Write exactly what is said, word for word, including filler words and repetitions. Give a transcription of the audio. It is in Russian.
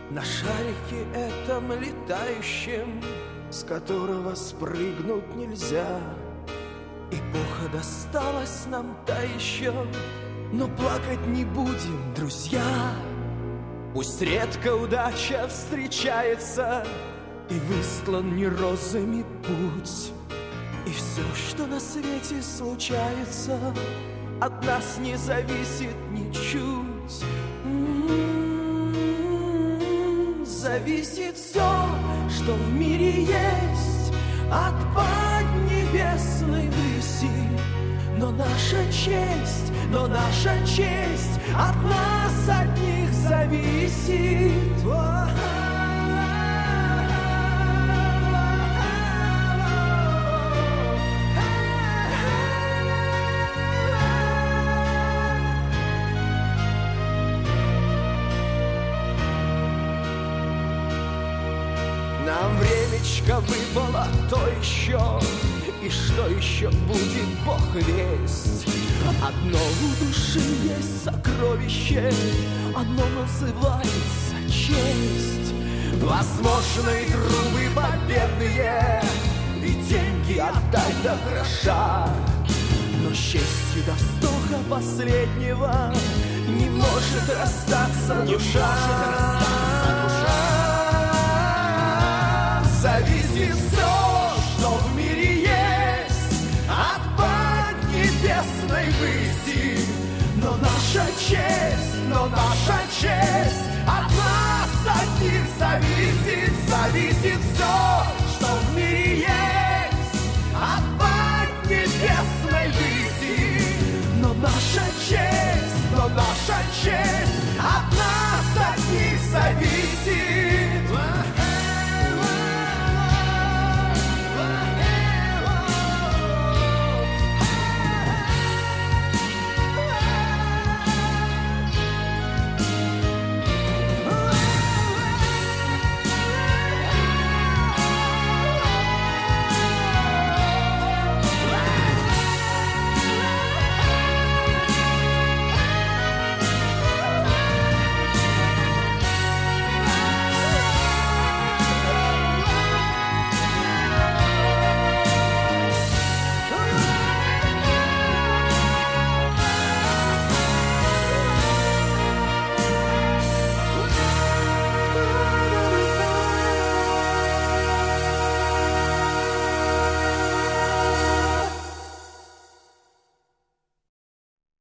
На шарике этом летающем, с которого спрыгнуть нельзя. Эпоха досталась нам та еще, но плакать не будем, друзья. Пусть редко удача встречается, и выстлан не розами путь, и все, что на свете случается, от нас не зависит ничуть. М-м-м, зависит все, что в мире есть, от поднебесной выси. Но наша честь, но наша честь от нас одних зависит. Нам времечко выпало то еще, и что еще будет, Бог весть. Одно у души есть сокровище, оно называется честь. Возможно, и трубы победные, и деньги отдай до гроша, но с честью до вздоха последнего не может расстаться душа. Зависит все, что в мире есть, от поднебесной выси. Но наша честь, но наша честь от нас одних зависит. Зависит все,